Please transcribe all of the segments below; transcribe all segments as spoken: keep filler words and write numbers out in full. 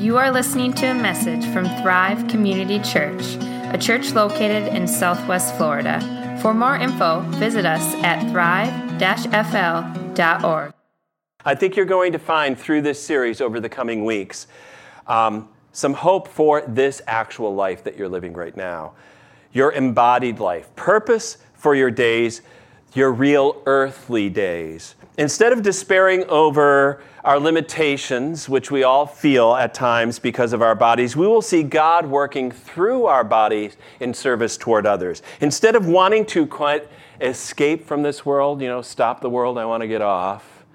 You are listening to a message from Thrive Community Church, a church located in Southwest Florida. For more info, visit us at thrive dash f l dot org. I think you're going to find through this series over the coming weeks um, some hope for this actual life that you're living right now. Your embodied life, purpose for your days, your real earthly days. Instead of despairing over our limitations, which we all feel at times because of our bodies, we will see God working through our bodies in service toward others. Instead of wanting to quite escape from this world, you know, stop the world, I want to get off.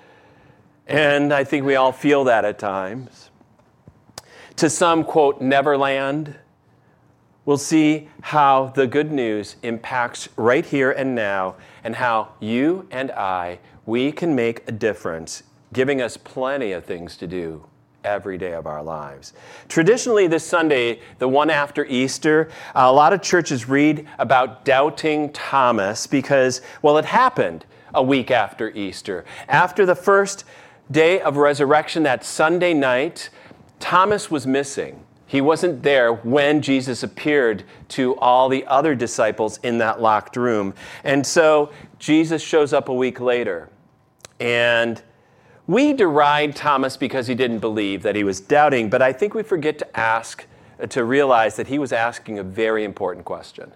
And I think we all feel that at times. To some, quote, Neverland, we'll see how the good news impacts right here and now, and how you and I, we can make a difference, giving us plenty of things to do every day of our lives. Traditionally, this Sunday, the one after Easter, a lot of churches read about doubting Thomas because, well, it happened a week after Easter. After the first day of resurrection, that Sunday night, Thomas was missing. He wasn't there when Jesus appeared to all the other disciples in that locked room. And so Jesus shows up a week later. And we deride Thomas because he didn't believe, that he was doubting. But I think we forget to ask, to realize that he was asking a very important question.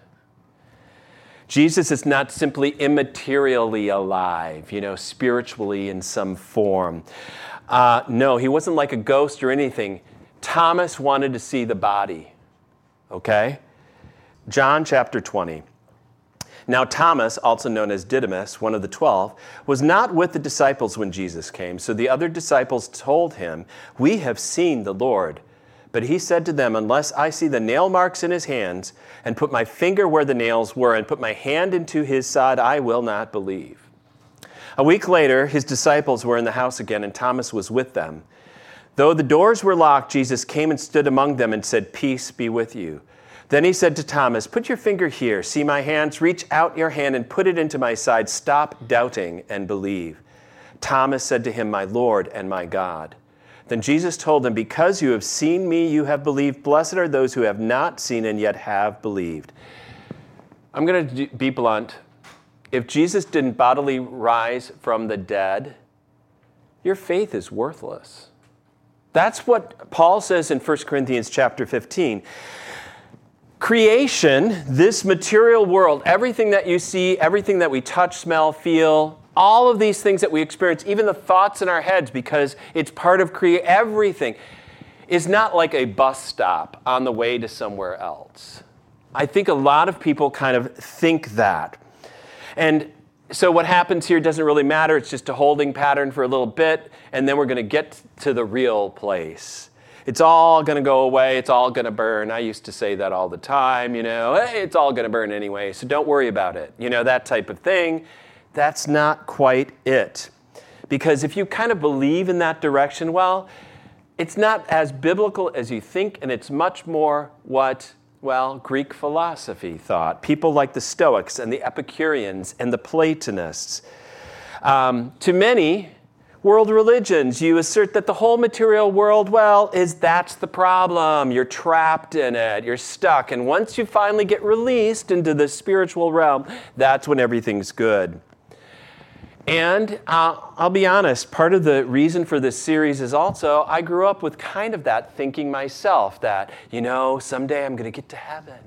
Jesus is not simply immaterially alive, you know, spiritually in some form. Uh, no, he wasn't like a ghost or anything. Thomas wanted to see the body, okay? John chapter twenty. Now Thomas, also known as Didymus, one of the twelve, was not with the disciples when Jesus came. So the other disciples told him, "We have seen the Lord." But he said to them, "Unless I see the nail marks in his hands, and put my finger where the nails were, and put my hand into his side, I will not believe." A week later, his disciples were in the house again, and Thomas was with them. Though the doors were locked, Jesus came and stood among them and said, "Peace be with you." Then he said to Thomas, "Put your finger here. See my hands? Reach out your hand and put it into my side. Stop doubting and believe." Thomas said to him, "My Lord and my God." Then Jesus told him, "Because you have seen me, you have believed. Blessed are those who have not seen and yet have believed." I'm going to be blunt. If Jesus didn't bodily rise from the dead, your faith is worthless. That's what Paul says in First Corinthians chapter fifteen. Creation, this material world, everything that you see, everything that we touch, smell, feel, all of these things that we experience, even the thoughts in our heads, because it's part of create everything, is not like a bus stop on the way to somewhere else. I think a lot of people kind of think that. And so what happens here doesn't really matter. It's just a holding pattern for a little bit, and then we're going to get to the real place. It's all going to go away. It's all going to burn. I used to say that all the time, you know, hey, it's all going to burn anyway, so don't worry about it. You know, that type of thing. That's not quite it. Because if you kind of believe in that direction, well, it's not as biblical as you think, and it's much more what, well, Greek philosophy thought. People like the Stoics and the Epicureans and the Platonists. Um, to many world religions, you assert that the whole material world, well, is that's the problem. You're trapped in it. You're stuck. And once you finally get released into the spiritual realm, that's when everything's good. And uh, I'll be honest, part of the reason for this series is also I grew up with kind of that thinking myself, that, you know, someday I'm going to get to heaven.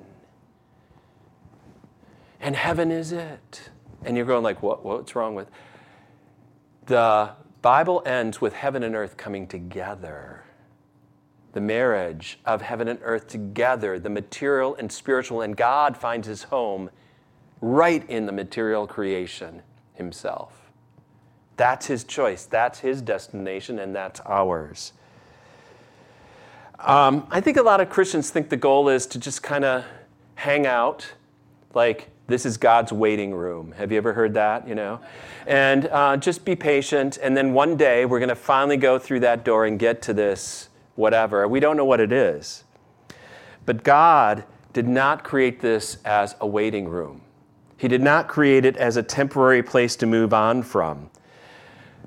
And heaven is it. And you're going like, what? What's wrong with? The Bible ends with heaven and earth coming together. The marriage of heaven and earth together, the material and spiritual, and God finds his home right in the material creation himself. That's his choice. That's his destination, and that's ours. Um, I think a lot of Christians think the goal is to just kind of hang out, like this is God's waiting room. Have you ever heard that, you know? And uh, just be patient, and then one day we're going to finally go through that door and get to this whatever. We don't know what it is. But God did not create this as a waiting room. He did not create it as a temporary place to move on from.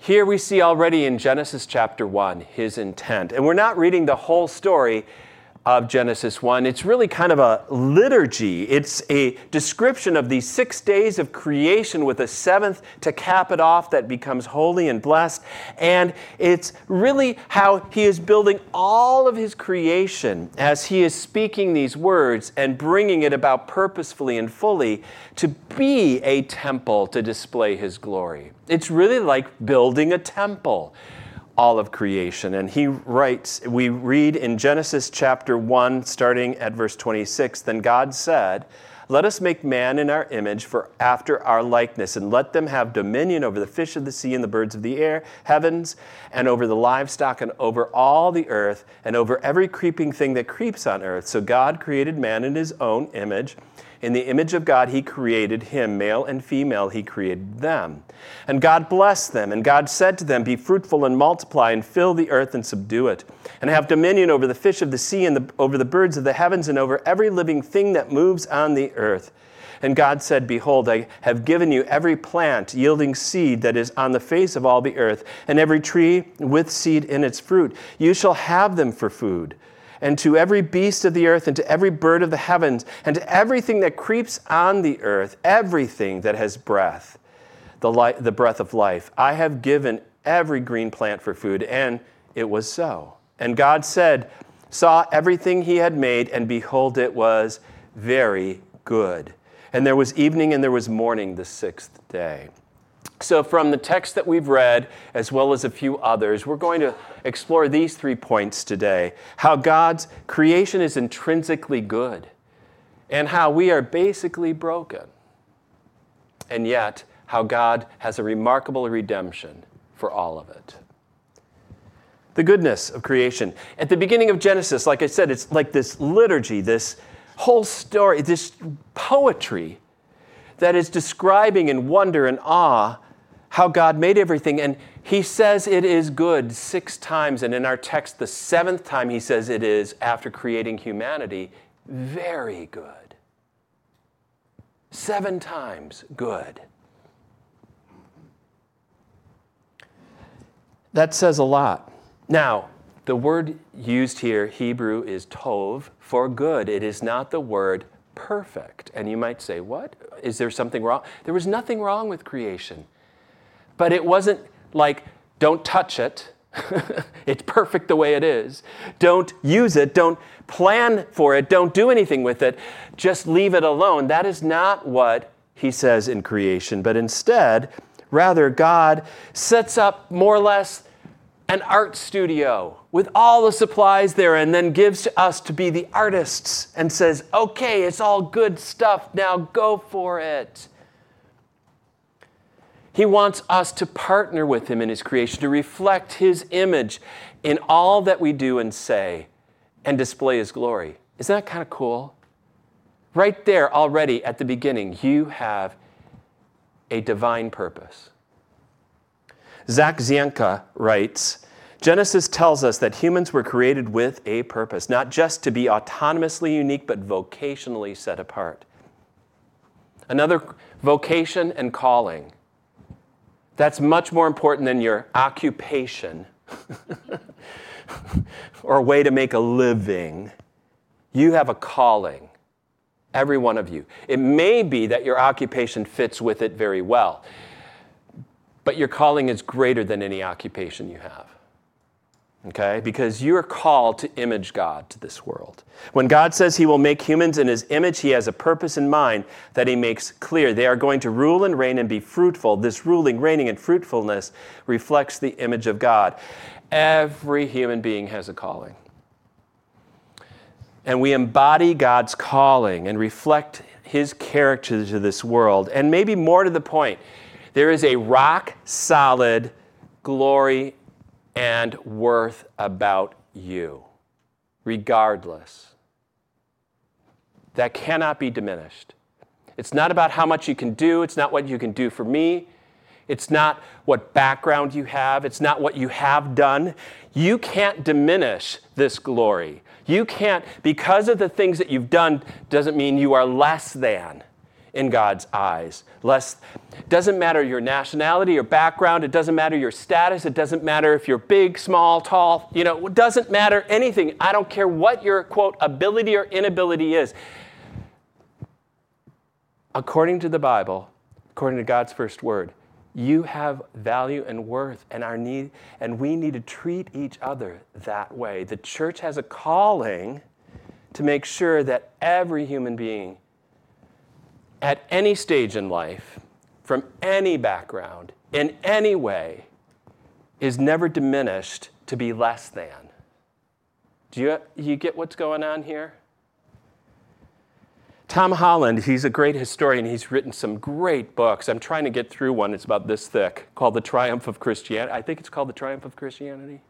here we see already in Genesis chapter one his intent. And we're not reading the whole story of Genesis one. It's really kind of a liturgy. It's a description of these six days of creation with a seventh to cap it off that becomes holy and blessed. And it's really how he is building all of his creation as he is speaking these words and bringing it about purposefully and fully to be a temple to display his glory. It's really like building a temple, all of creation. And he writes, we read in Genesis chapter one, starting at verse twenty-six, then God said, let us make man in our image for after our likeness, and let them have dominion over the fish of the sea and the birds of the air, heavens, and over the livestock, and over all the earth, and over every creeping thing that creeps on earth. So God created man in his own image. In the image of God, he created him, male and female, he created them. And God blessed them, and God said to them, be fruitful and multiply, and fill the earth and subdue it, and have dominion over the fish of the sea, and the, over the birds of the heavens, and over every living thing that moves on the earth. And God said, behold, I have given you every plant yielding seed that is on the face of all the earth, and every tree with seed in its fruit. You shall have them for food. And to every beast of the earth, and to every bird of the heavens, and to everything that creeps on the earth, everything that has breath, the, li- the breath of life, I have given every green plant for food. And it was so. And God said, saw everything he had made, and behold, it was very good. And there was evening and there was morning the sixth day. So from the text that we've read, as well as a few others, we're going to explore these three points today. How God's creation is intrinsically good, and how we are basically broken. And yet, how God has a remarkable redemption for all of it. The goodness of creation. At the beginning of Genesis, like I said, it's like this liturgy, this whole story, this poetry that is describing in wonder and awe how God made everything. And he says it is good six times. And in our text, the seventh time he says it is, after creating humanity, very good. Seven times good. That says a lot. Now, the word used here, Hebrew, is tov, for good. It is not the word perfect. And you might say, what? Is there something wrong? There was nothing wrong with creation. But it wasn't like, don't touch it. It's perfect the way it is. Don't use it. Don't plan for it. Don't do anything with it. Just leave it alone. That is not what he says in creation. But instead, rather, God sets up more or less an art studio with all the supplies there, and then gives to us to be the artists and says, okay, it's all good stuff. Now go for it. He wants us to partner with him in his creation, to reflect his image in all that we do and say, and display his glory. Isn't that kind of cool? Right there already at the beginning, you have a divine purpose. Zach Zienka writes, Genesis tells us that humans were created with a purpose, not just to be autonomously unique, but vocationally set apart. Another vocation and calling. That's much more important than your occupation or a way to make a living. You have a calling, every one of you. It may be that your occupation fits with it very well, but your calling is greater than any occupation you have. Okay? Because you're called to image God to this world. When God says he will make humans in his image, he has a purpose in mind that he makes clear. They are going to rule and reign and be fruitful. This ruling, reigning, and fruitfulness reflects the image of God. Every human being has a calling. And we embody God's calling and reflect his character to this world. And maybe more to the point, there is a rock-solid glory and worth about you, regardless. That cannot be diminished. It's not about how much you can do. It's not what you can do for me. It's not what background you have. It's not what you have done. You can't diminish this glory. You can't, because of the things that you've done, doesn't mean you are less than. in God's eyes. Less, it doesn't matter your nationality, your background, it doesn't matter your status, it doesn't matter if you're big, small, tall, you know, it doesn't matter anything. I don't care what your, quote, ability or inability is. According to the Bible, according to God's first word, you have value and worth, and our need, and we need to treat each other that way. The church has a calling to make sure that every human being at any stage in life, from any background, in any way, is never diminished to be less than. Do you, you get what's going on here? Tom Holland, he's a great historian. He's written some great books. I'm trying to get through one. It's about this thick, called The Triumph of Christianity. I think it's called The Triumph of Christianity.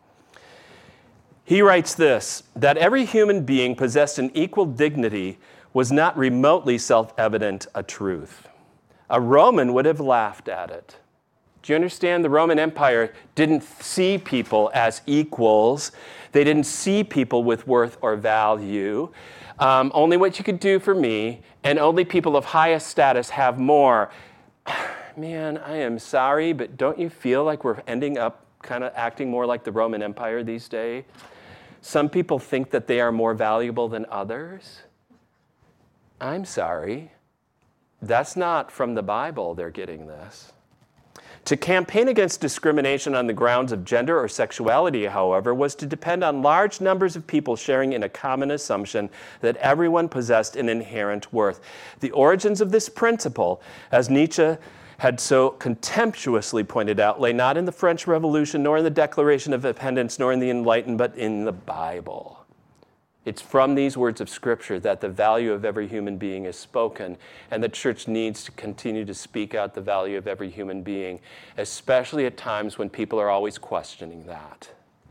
He writes this, that every human being possessed an equal dignity was not remotely self-evident a truth. A Roman would have laughed at it. Do you understand? The Roman Empire didn't see people as equals. They didn't see people with worth or value. Um, only what you could do for me, and only people of highest status have more. Man, I am sorry, but don't you feel like we're ending up kind of acting more like the Roman Empire these days? Some people think that they are more valuable than others. I'm sorry. That's not from the Bible they're getting this. To campaign against discrimination on the grounds of gender or sexuality, however, was to depend on large numbers of people sharing in a common assumption that everyone possessed an inherent worth. The origins of this principle, as Nietzsche had so contemptuously pointed out, lay not in the French Revolution, nor in the Declaration of Independence, nor in the Enlightenment, but in the Bible. It's from these words of Scripture that the value of every human being is spoken, and the church needs to continue to speak out the value of every human being, especially at times when people are always questioning that.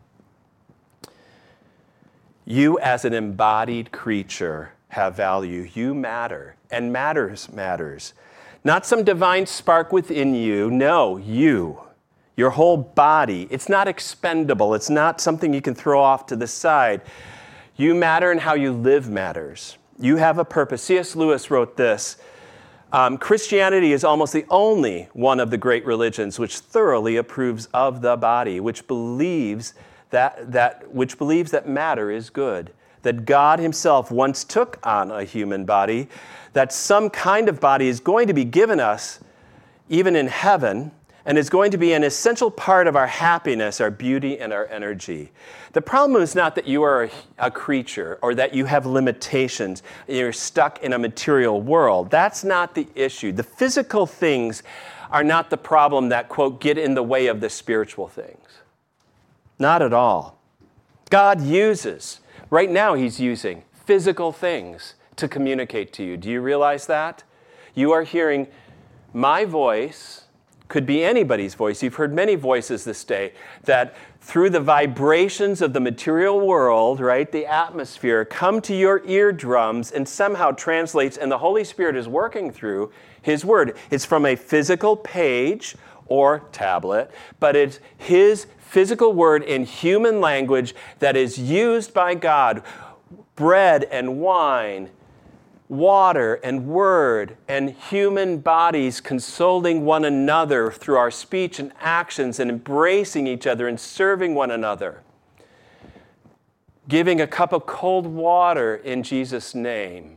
You, as an embodied creature, have value. You matter, and matters matters. Not some divine spark within you. No, you. Your whole body. It's not expendable. It's not something you can throw off to the side. You matter, and how you live matters. You have a purpose. C S Lewis wrote this. Um, Christianity is almost the only one of the great religions which thoroughly approves of the body, which believes that, that, which believes that matter is good, that God himself once took on a human body, that some kind of body is going to be given us even in heaven, and is going to be an essential part of our happiness, our beauty, and our energy. The problem is not that you are a, a creature or that you have limitations, you're stuck in a material world. That's not the issue. The physical things are not the problem that, quote, get in the way of the spiritual things. Not at all. God uses, right now he's using physical things to communicate to you. Do you realize that? You are hearing my voice, could be anybody's voice. You've heard many voices this day that through the vibrations of the material world, right, the atmosphere, come to your eardrums and somehow translates, and the Holy Spirit is working through his word. It's from a physical page or tablet, but it's his physical word in human language that is used by God. Bread and wine, water and word, and human bodies consoling one another through our speech and actions and embracing each other and serving one another. Giving a cup of cold water in Jesus' name.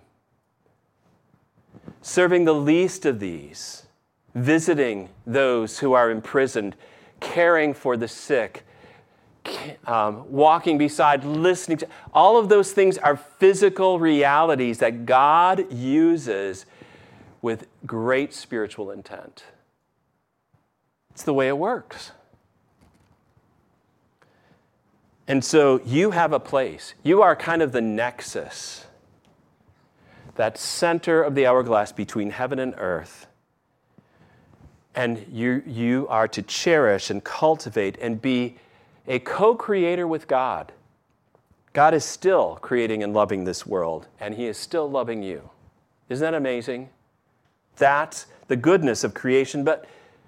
Serving the least of these. Visiting those who are imprisoned. Caring for the sick. Um, walking beside, listening to, all of those things are physical realities that God uses with great spiritual intent. It's the way it works. And so you have a place. You are kind of the nexus, that center of the hourglass between heaven and earth. And you, you are to cherish and cultivate and be a co-creator with God. God is still creating and loving this world, and he is still loving you. Isn't that amazing? That's the goodness of creation, but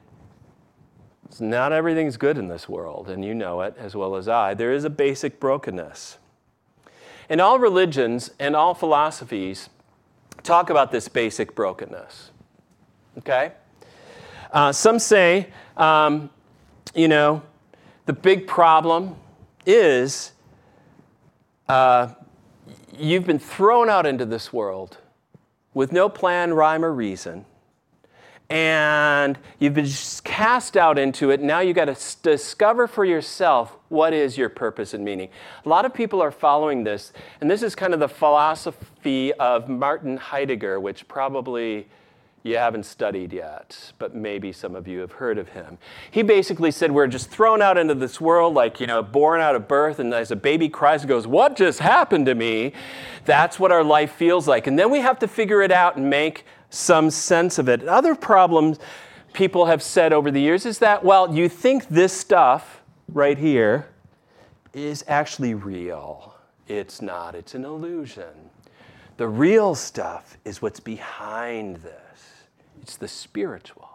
not everything's good in this world, and you know it as well as I. There is a basic brokenness. In all religions and all philosophies, talk about this basic brokenness. Okay? Uh, some say, um, you know, the big problem is uh, you've been thrown out into this world with no plan, rhyme, or reason. And you've been cast out into it. Now you've got to discover for yourself what is your purpose and meaning. A lot of people are following this. And this is kind of the philosophy of Martin Heidegger, which probably you haven't studied yet, but maybe some of you have heard of him. He basically said we're just thrown out into this world like, you know, born out of birth, and as a baby cries and goes, what just happened to me? That's what our life feels like. And then we have to figure it out and make some sense of it. Other problems people have said over the years is that, well, you think this stuff right here is actually real. It's not. It's an illusion. The real stuff is what's behind this. It's the spiritual.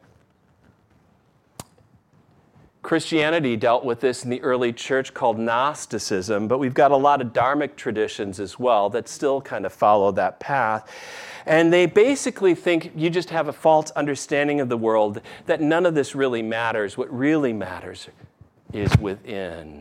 Christianity dealt with this in the early church called Gnosticism, but we've got a lot of Dharmic traditions as well that still kind of follow that path. And they basically think you just have a false understanding of the world, that none of this really matters. What really matters is within.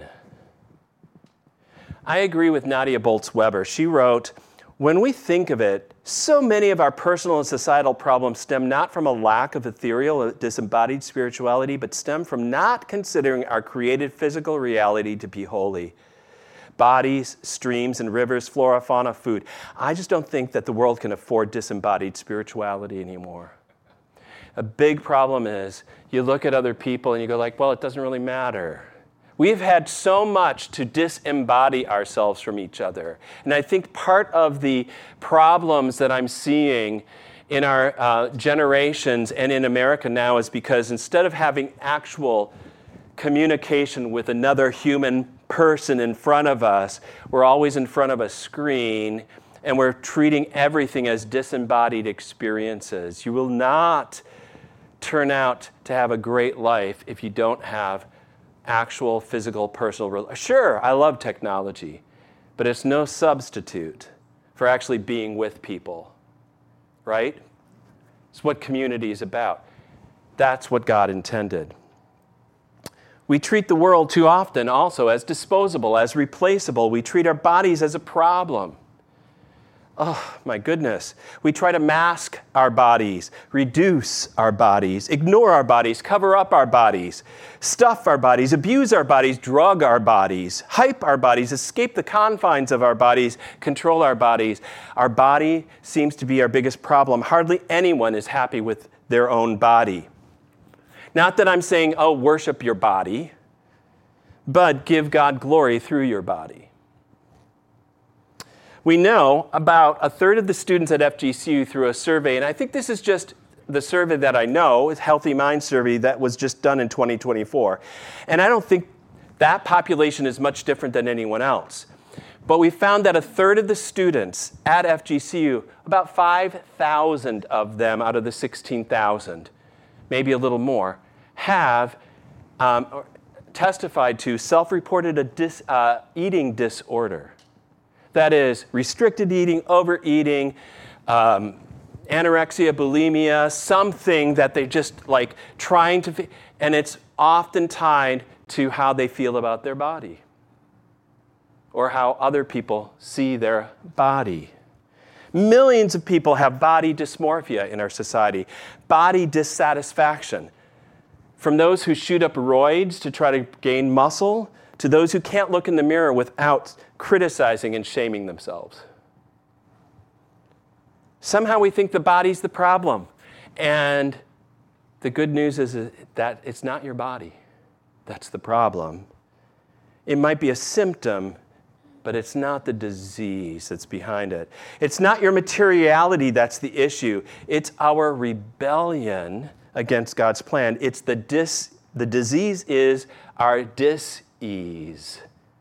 I agree with Nadia Bolz-Weber. She wrote, when we think of it, so many of our personal and societal problems stem not from a lack of ethereal or disembodied spirituality, but stem from not considering our created physical reality to be holy. Bodies, streams, and rivers, flora, fauna, food. I just don't think that the world can afford disembodied spirituality anymore. A big problem is you look at other people and you go like, well, it doesn't really matter. We've had so much to disembody ourselves from each other. And I think part of the problems that I'm seeing in our uh, generations and in America now is because instead of having actual communication with another human person in front of us, we're always in front of a screen and we're treating everything as disembodied experiences. You will not turn out to have a great life if you don't have actual physical, personal relations. Sure, I love technology, but it's no substitute for actually being with people, right? It's what community is about. That's what God intended. We treat the world too often also as disposable, as replaceable. We treat our bodies as a problem. Oh, my goodness. We try to mask our bodies, reduce our bodies, ignore our bodies, cover up our bodies, stuff our bodies, abuse our bodies, drug our bodies, hype our bodies, escape the confines of our bodies, control our bodies. Our body seems to be our biggest problem. Hardly anyone is happy with their own body. Not that I'm saying, oh, worship your body, but give God glory through your body. We know about a third of the students at F G C U through a survey, and I think this is just the survey that I know, is Healthy Mind Survey that was just done in twenty twenty-four. And I don't think that population is much different than anyone else. But we found that a third of the students at F G C U, about five thousand of them out of the sixteen thousand, maybe a little more, have um, testified to self-reported a dis, uh, eating disorder. That is restricted eating, overeating, um, anorexia, bulimia, something that they just like trying to, and it's often tied to how they feel about their body or how other people see their body. Millions of people have body dysmorphia in our society, body dissatisfaction. From those who shoot up roids to try to gain muscle, to those who can't look in the mirror without criticizing and shaming themselves. Somehow we think the body's the problem. And the good news is that it's not your body that's the problem. It might be a symptom, but it's not the disease that's behind it. It's not your materiality that's the issue. It's our rebellion against God's plan. It's the dis, the disease is our dis-ease.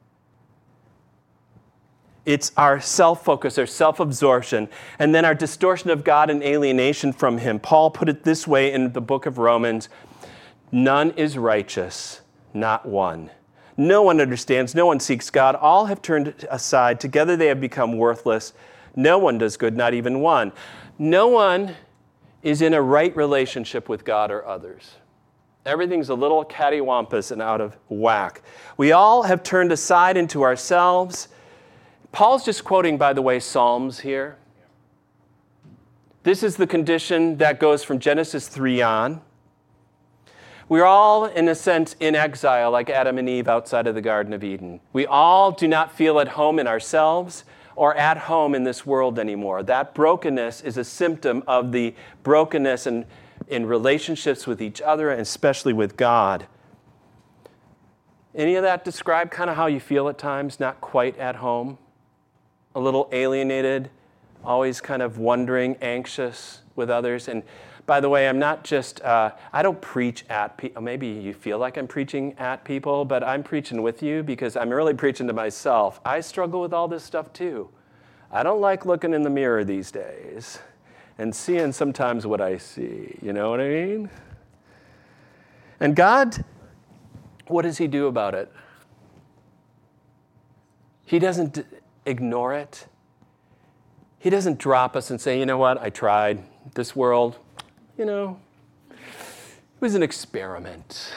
It's our self-focus, our self-absorption, and then our distortion of God and alienation from Him. Paul put it this way in the book of Romans: none is righteous, not one. No one understands, no one seeks God. All have turned aside. Together they have become worthless. No one does good, not even one. No one is in a right relationship with God or others. Everything's a little cattywampus and out of whack. We all have turned aside into ourselves. Paul's just quoting, by the way, Psalms here. This is the condition that goes from Genesis three on. We're all, in a sense, in exile, like Adam and Eve outside of the Garden of Eden. We all do not feel at home in ourselves or at home in this world anymore. That brokenness is a symptom of the brokenness in, in relationships with each other, and especially with God. Any of that describe kind of how you feel at times, not quite at home? A little alienated, always kind of wondering, anxious with others. And by the way, I'm not just, uh, I don't preach at people. Maybe you feel like I'm preaching at people, but I'm preaching with you because I'm really preaching to myself. I struggle with all this stuff too. I don't like looking in the mirror these days and seeing sometimes what I see. You know what I mean? And God, what does he do about it? He doesn't ignore it. He doesn't drop us and say, you know what, I tried. This world, you know, it was an experiment.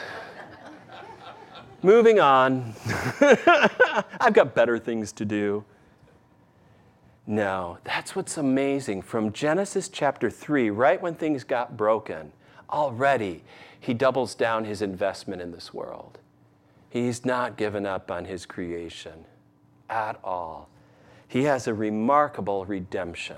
Moving on. I've got better things to do. No, that's what's amazing. From Genesis chapter three, right when things got broken, already he doubles down his investment in this world. He's not given up on his creation at all. He has a remarkable redemption.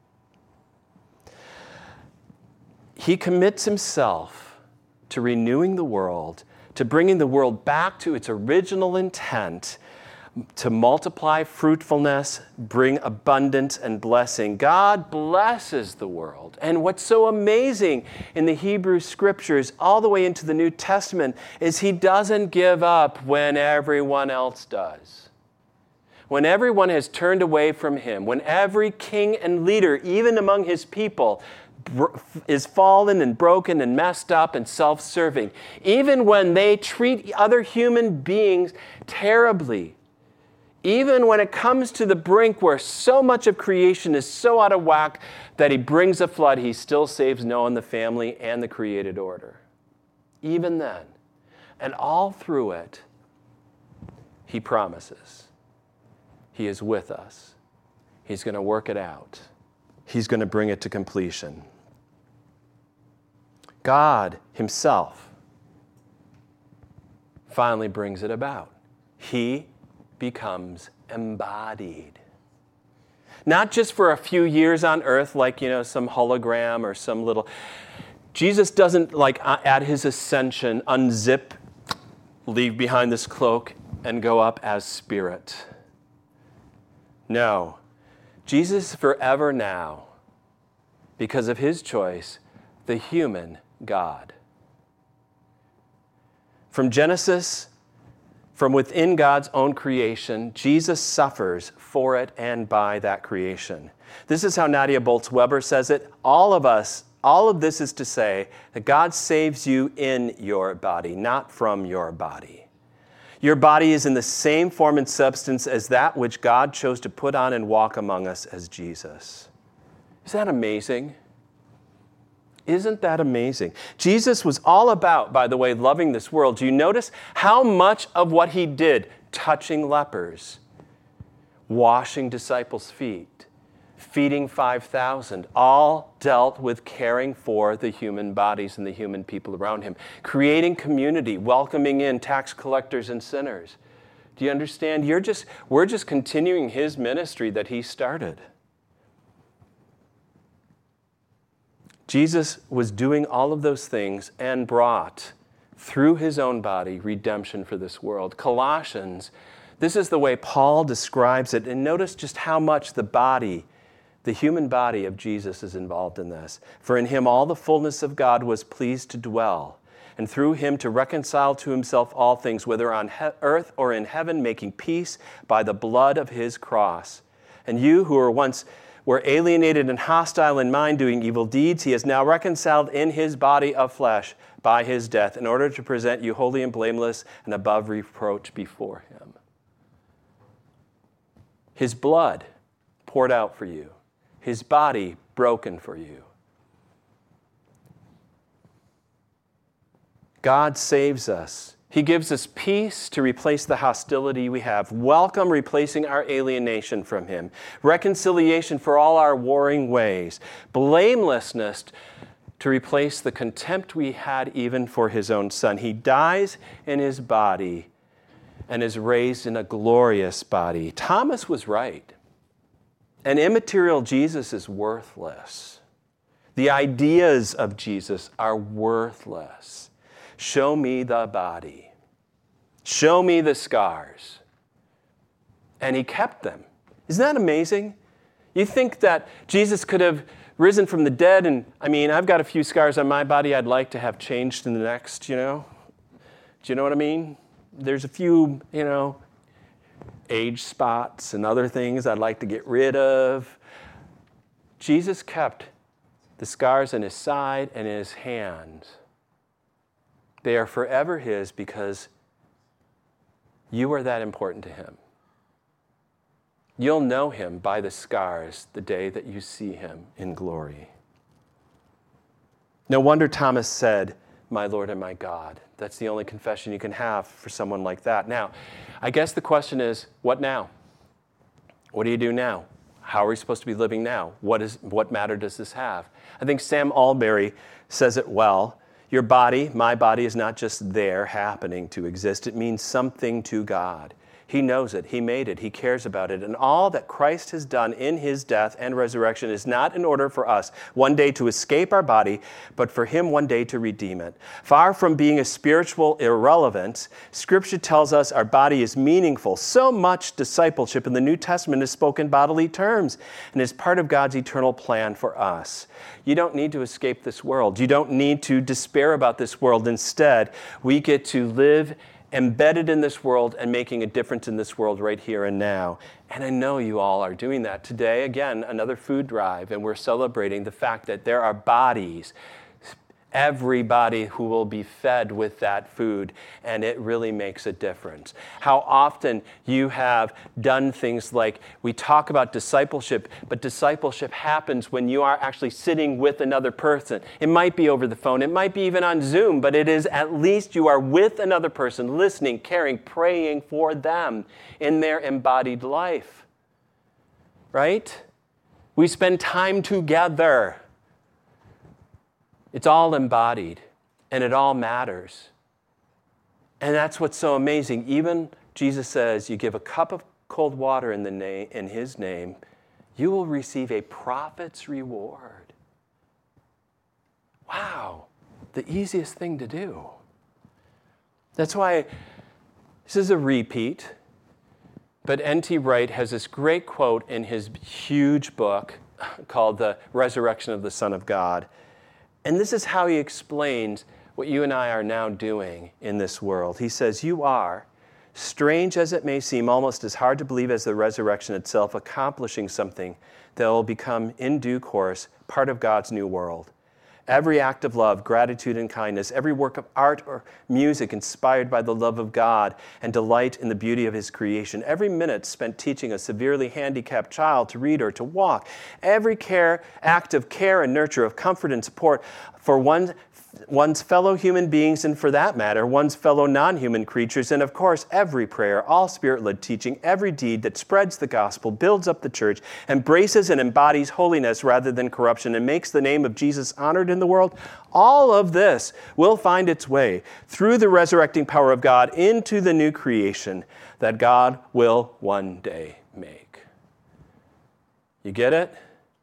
He commits himself to renewing the world, to bringing the world back to its original intent, to multiply fruitfulness, bring abundance and blessing. God blesses the world. And what's so amazing in the Hebrew Scriptures, all the way into the New Testament, is he doesn't give up when everyone else does. When everyone has turned away from him, when every king and leader, even among his people, is fallen and broken and messed up and self-serving, even when they treat other human beings terribly, even when it comes to the brink where so much of creation is so out of whack that he brings a flood, he still saves Noah and the family and the created order. Even then. And all through it, he promises. He is with us. He's going to work it out. He's going to bring it to completion. God himself finally brings it about. He becomes embodied. Not just for a few years on earth, like, you know, some hologram or some little... Jesus doesn't, like, at his ascension, unzip, leave behind this cloak, and go up as spirit. No. Jesus forever now, because of his choice, the human God. From Genesis, from within God's own creation, Jesus suffers for it and by that creation. This is how Nadia Bolz-Weber says it. All of us, all of this is to say that God saves you in your body, not from your body. Your body is in the same form and substance as that which God chose to put on and walk among us as Jesus. Is that amazing? Isn't that amazing? Jesus was all about, by the way, loving this world. Do you notice how much of what he did, touching lepers, washing disciples' feet, feeding five thousand, all dealt with caring for the human bodies and the human people around him, creating community, welcoming in tax collectors and sinners. Do you understand? You're just, we're just continuing his ministry that he started. Jesus was doing all of those things and brought, through his own body, redemption for this world. Colossians, this is the way Paul describes it. And notice just how much the body, the human body of Jesus is involved in this. For in him all the fullness of God was pleased to dwell, and through him to reconcile to himself all things, whether on he- earth or in heaven, making peace by the blood of his cross. And you who were once were alienated and hostile in mind, doing evil deeds, he is now reconciled in his body of flesh by his death, in order to present you holy and blameless and above reproach before him. His blood poured out for you, his body broken for you. God saves us. He gives us peace to replace the hostility we have. Welcome replacing our alienation from him. Reconciliation for all our warring ways. Blamelessness to replace the contempt we had even for his own son. He dies in his body and is raised in a glorious body. Thomas was right. An immaterial Jesus is worthless. The ideas of Jesus are worthless. Show me the body. Show me the scars. And he kept them. Isn't that amazing? You think that Jesus could have risen from the dead, and I mean, I've got a few scars on my body I'd like to have changed in the next, you know? Do you know what I mean? There's a few, you know, age spots and other things I'd like to get rid of. Jesus kept the scars in his side and in his hands. They are forever his because you are that important to him. You'll know him by the scars the day that you see him in glory. No wonder Thomas said, "My Lord and my God." That's the only confession you can have for someone like that. Now, I guess the question is, what now? What do you do now? How are we supposed to be living now? What is, what matter does this have? I think Sam Allberry says it well. Your body, my body, is not just there happening to exist. It means something to God. He knows it. He made it. He cares about it. And all that Christ has done in his death and resurrection is not in order for us one day to escape our body, but for him one day to redeem it. Far from being a spiritual irrelevance, Scripture tells us our body is meaningful. So much discipleship in the New Testament is spoken bodily terms and is part of God's eternal plan for us. You don't need to escape this world. You don't need to despair about this world. Instead, we get to live embedded in this world and making a difference in this world right here and now. And I know you all are doing that. Today, again, another food drive, and we're celebrating the fact that there are bodies, everybody who will be fed with that food, and it really makes a difference. How often you have done things like, we talk about discipleship, but discipleship happens when you are actually sitting with another person. It might be over the phone, it might be even on Zoom, but it is at least you are with another person, listening, caring, praying for them in their embodied life. Right? We spend time together. It's all embodied, and it all matters. And that's what's so amazing. Even Jesus says, you give a cup of cold water in, the name, in his name, you will receive a prophet's reward. Wow, the easiest thing to do. That's why this is a repeat, but N T Wright has this great quote in his huge book called The Resurrection of the Son of God. And this is how he explains what you and I are now doing in this world. He says, you are, strange as it may seem, almost as hard to believe as the resurrection itself, accomplishing something that will become, in due course, part of God's new world. Every act of love, gratitude, and kindness, every work of art or music inspired by the love of God and delight in the beauty of his creation, every minute spent teaching a severely handicapped child to read or to walk, every care, act of care and nurture, of comfort and support for one one's fellow human beings, and for that matter, one's fellow non-human creatures, and of course, every prayer, all spirit-led teaching, every deed that spreads the gospel, builds up the church, embraces and embodies holiness rather than corruption, and makes the name of Jesus honored in the world, all of this will find its way through the resurrecting power of God into the new creation that God will one day make. You get it?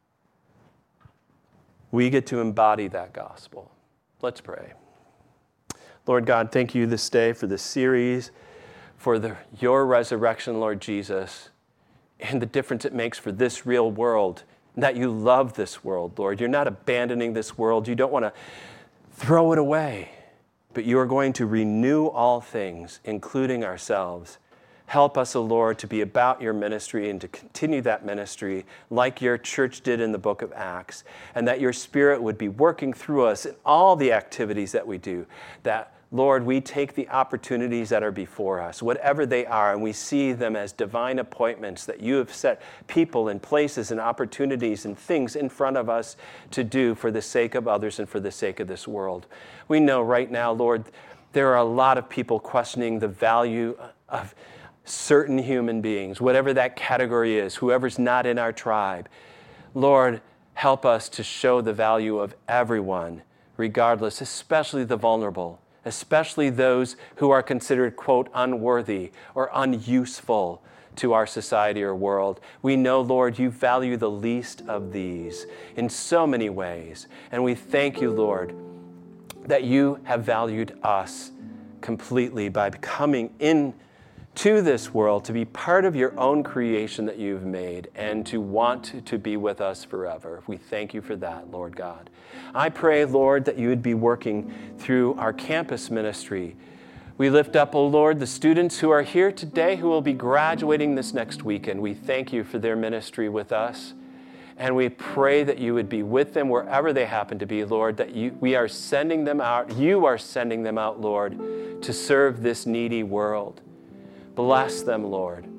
We get to embody that gospel. Let's pray. Lord God, thank you this day for this series, for the, your resurrection, Lord Jesus, and the difference it makes for this real world, and that you love this world, Lord. You're not abandoning this world. You don't want to throw it away, but you are going to renew all things, including ourselves. Help us, O Lord, to be about your ministry and to continue that ministry like your church did in the book of Acts, and that your Spirit would be working through us in all the activities that we do, that Lord, we take the opportunities that are before us, whatever they are, and we see them as divine appointments that you have set people and places and opportunities and things in front of us to do for the sake of others and for the sake of this world. We know right now, Lord, there are a lot of people questioning the value of certain human beings, whatever that category is, whoever's not in our tribe. Lord, help us to show the value of everyone, regardless, especially the vulnerable, especially those who are considered, quote, unworthy or unuseful to our society or world. We know, Lord, you value the least of these in so many ways. And we thank you, Lord, that you have valued us completely by coming in to this world to be part of your own creation that you've made and to want to be with us forever. We thank you for that, Lord God. I pray, Lord, that you would be working through our campus ministry. We lift up, O Lord, the students who are here today who will be graduating this next weekend. We thank you for their ministry with us. And we pray that you would be with them wherever they happen to be, Lord, that you, we are sending them out. You are sending them out, Lord, to serve this needy world. Bless them, Lord.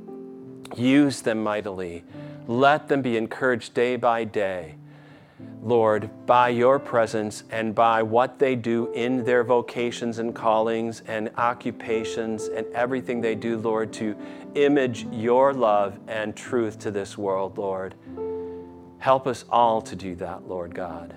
Use them mightily. Let them be encouraged day by day, Lord, by your presence and by what they do in their vocations and callings and occupations and everything they do, Lord, to image your love and truth to this world, Lord. Help us all to do that, Lord God.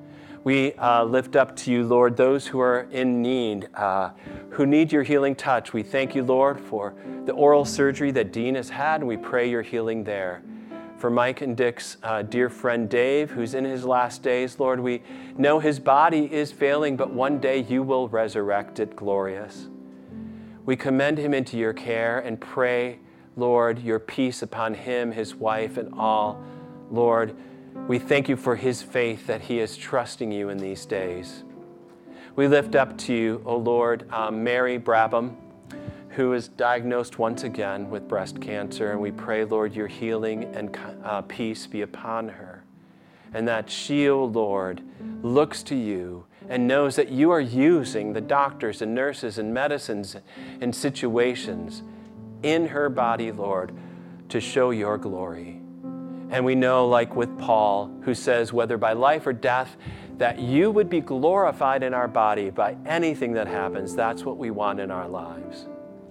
We uh, lift up to you, Lord, those who are in need, uh, who need your healing touch. We thank you, Lord, for the oral surgery that Dean has had, and we pray your healing there. For Mike and Dick's uh, dear friend Dave, who's in his last days, Lord, we know his body is failing, but one day you will resurrect it glorious. We commend him into your care and pray, Lord, your peace upon him, his wife, and all. Lord, we thank you for his faith that he is trusting you in these days. We lift up to you, O Lord, um, Mary Brabham, who is diagnosed once again with breast cancer, and we pray, Lord, your healing and uh, peace be upon her, and that she, O Lord, looks to you and knows that you are using the doctors and nurses and medicines and situations in her body, Lord, to show your glory. And we know, like with Paul, who says, whether by life or death, that you would be glorified in our body by anything that happens. That's what we want in our lives.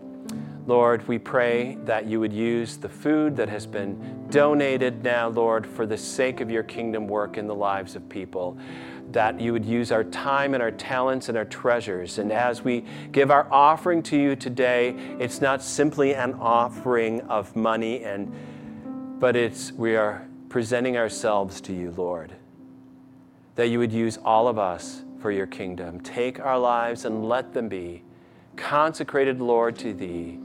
Lord, we pray that you would use the food that has been donated now, Lord, for the sake of your kingdom work in the lives of people, that you would use our time and our talents and our treasures. And as we give our offering to you today, it's not simply an offering of money, and but it's we are presenting ourselves to you, Lord, that you would use all of us for your kingdom. Take our lives and let them be consecrated, Lord, to thee.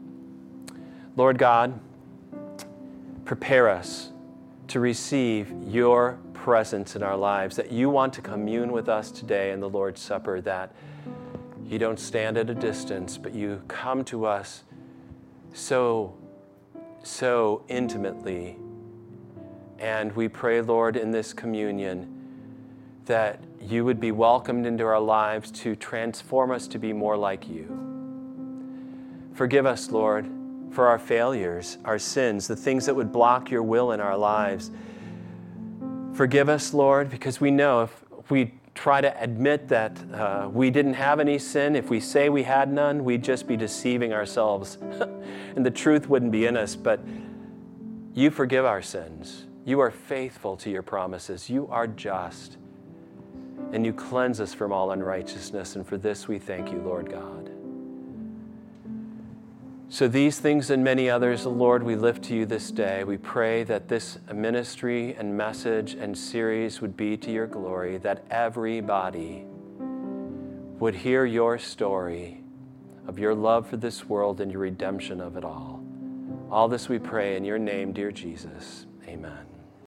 Lord God, prepare us to receive your presence in our lives, that you want to commune with us today in the Lord's Supper, that you don't stand at a distance, but you come to us so, so intimately. And we pray, Lord, in this communion, that you would be welcomed into our lives to transform us to be more like you. Forgive us, Lord, for our failures, our sins, the things that would block your will in our lives. Forgive us, Lord, because we know if we try to admit that uh, we didn't have any sin, if we say we had none, we'd just be deceiving ourselves and the truth wouldn't be in us. But you forgive our sins. You are faithful to your promises. You are just. And you cleanse us from all unrighteousness. And for this we thank you, Lord God. So these things and many others, Lord, we lift to you this day. We pray that this ministry and message and series would be to your glory, that everybody would hear your story of your love for this world and your redemption of it all. All this we pray in your name, dear Jesus. Amen.